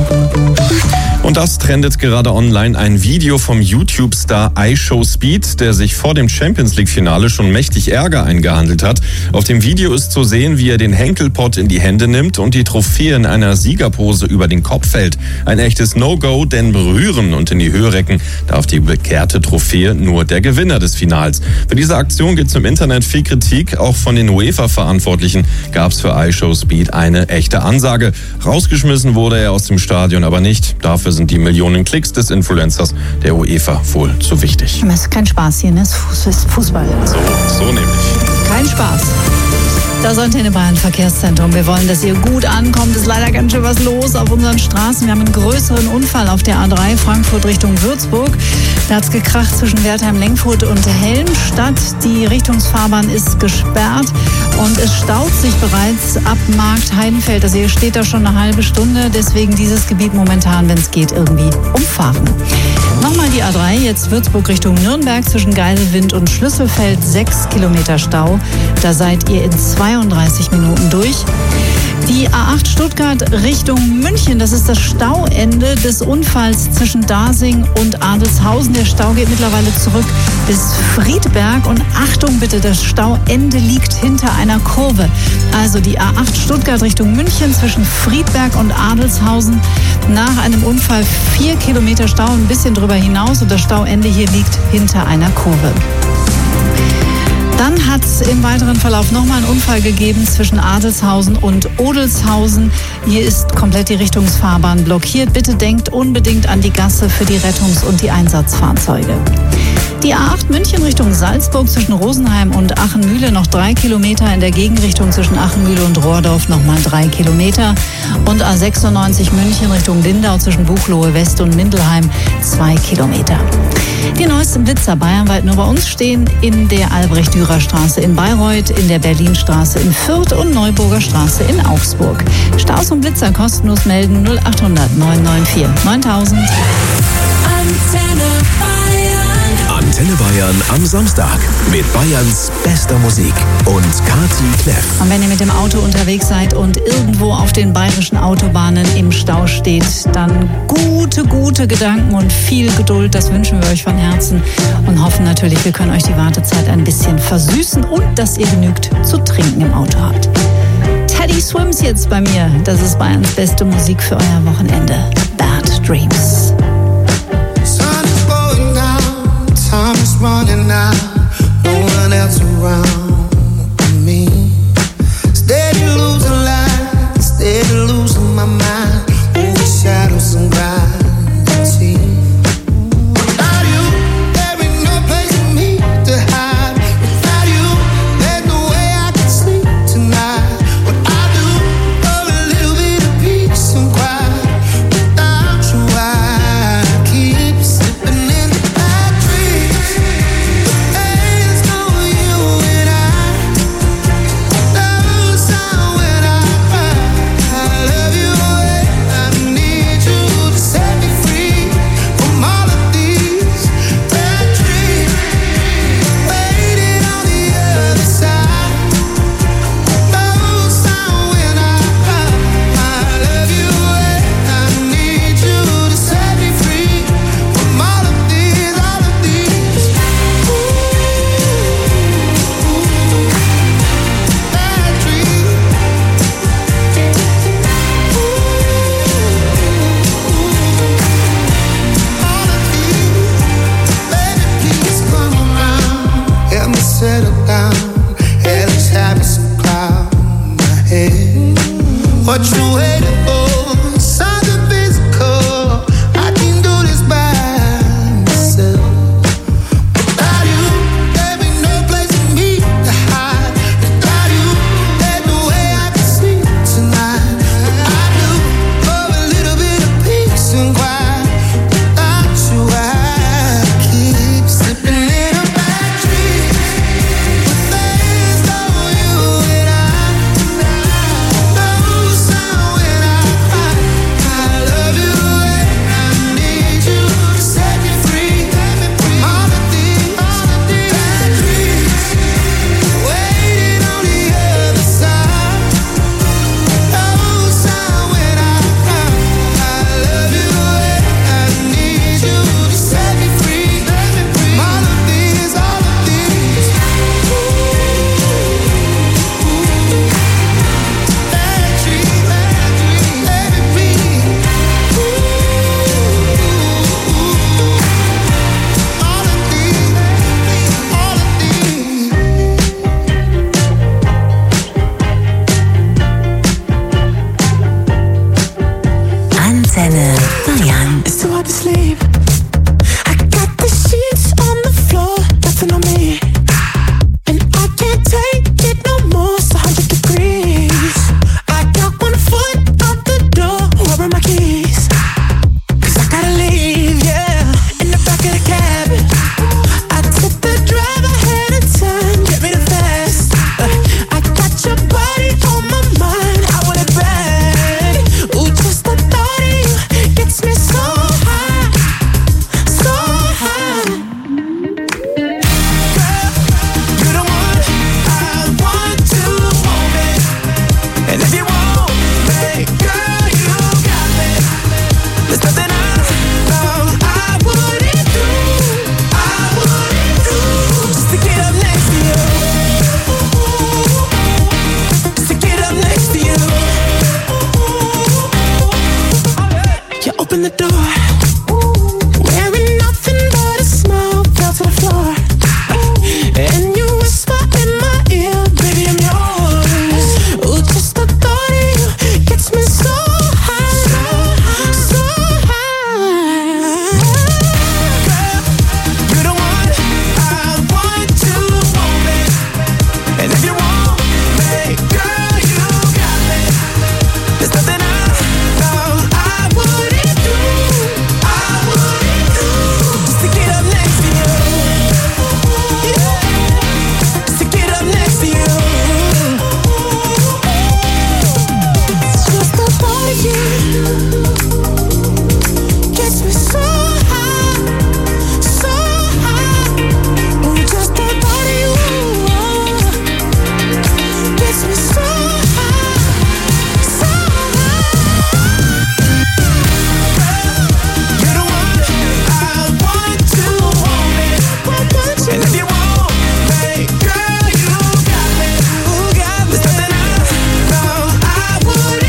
Und das trendet gerade online, ein Video vom YouTube-Star iShowSpeed, der sich vor dem Champions-League-Finale schon mächtig Ärger eingehandelt hat. Auf dem Video ist zu sehen, wie er den Henkelpott in die Hände nimmt und die Trophäe in einer Siegerpose über den Kopf hält. Ein echtes No-Go, denn berühren und in die Höhe recken darf die begehrte Trophäe nur der Gewinner des Finals. Für diese Aktion gibt es im Internet viel Kritik. Auch von den UEFA-Verantwortlichen gab es für iShowSpeed eine echte Ansage. Rausgeschmissen wurde er aus dem Stadion aber nicht. Dafür sind die Millionen Klicks des Influencers der UEFA wohl zu wichtig. Das ist kein Spaß hier, ne? Das ist Fußball. So, so nämlich. Kein Spaß. Das Antenne Bayern Verkehrszentrum. Wir wollen, dass ihr gut ankommt. Es ist leider ganz schön was los auf unseren Straßen. Wir haben einen größeren Unfall auf der A drei Frankfurt Richtung Würzburg. Da hat es gekracht zwischen Wertheim-Lengfurt und Helmstadt. Die Richtungsfahrbahn ist gesperrt und es staut sich bereits ab Markt Heidenfeld. Also ihr steht da schon eine halbe Stunde. Deswegen dieses Gebiet momentan, wenn es geht, irgendwie umfahren. Nochmal die A drei, jetzt Würzburg Richtung Nürnberg zwischen Geiselwind und Schlüsselfeld. Sechs Kilometer Stau. Da seid ihr in zweiunddreißig Minuten durch. Die A acht Stuttgart Richtung München, das ist das Stauende des Unfalls zwischen Dasing und Adelshausen. Der Stau geht mittlerweile zurück bis Friedberg und Achtung bitte, das Stauende liegt hinter einer Kurve. Also die A acht Stuttgart Richtung München zwischen Friedberg und Adelshausen nach einem Unfall vier Kilometer Stau, ein bisschen drüber hinaus und das Stauende hier liegt hinter einer Kurve. Dann hat es im weiteren Verlauf nochmal einen Unfall gegeben zwischen Adelshausen und Odelshausen. Hier ist komplett die Richtungsfahrbahn blockiert. Bitte denkt unbedingt an die Gasse für die Rettungs- und die Einsatzfahrzeuge. Die A acht München Richtung Salzburg zwischen Rosenheim und Achenmühle noch drei Kilometer. In der Gegenrichtung zwischen Achenmühle und Rohrdorf nochmal drei Kilometer. Und A sechsundneunzig München Richtung Lindau zwischen Buchloe West und Mindelheim zwei Kilometer. Die neuesten Blitzer bayernweit nur bei uns stehen in der Albrecht-Dürer-Straße in Bayreuth, in der Berlinstraße in Fürth und Neuburger Straße in Augsburg. Staus und Blitzer kostenlos melden null achthundert neun neun vier neuntausend. Antenne Bayern. Antenne Bayern am Samstag mit Bayerns bester Musik und Kati Kleff. Und wenn ihr mit dem Auto unterwegs seid und irgendwo auf den bayerischen Autobahnen im Stau steht, dann gute, gute Gedanken und viel Geduld. Das wünschen wir euch von Herzen und hoffen natürlich, wir können euch die Wartezeit ein bisschen versüßen und dass ihr genügend zu trinken im Auto habt. Teddy Swims jetzt bei mir. Das ist Bayerns beste Musik für euer Wochenende. Bad Dreams. Time is running out, no one else around me. Steady losing light, steady losing my mind. Over shadows and gravity. Without you, there ain't no place for me to hide. Without you, there's no way I can sleep tonight. What I do for a little bit of peace and quiet. Without you, I settle down.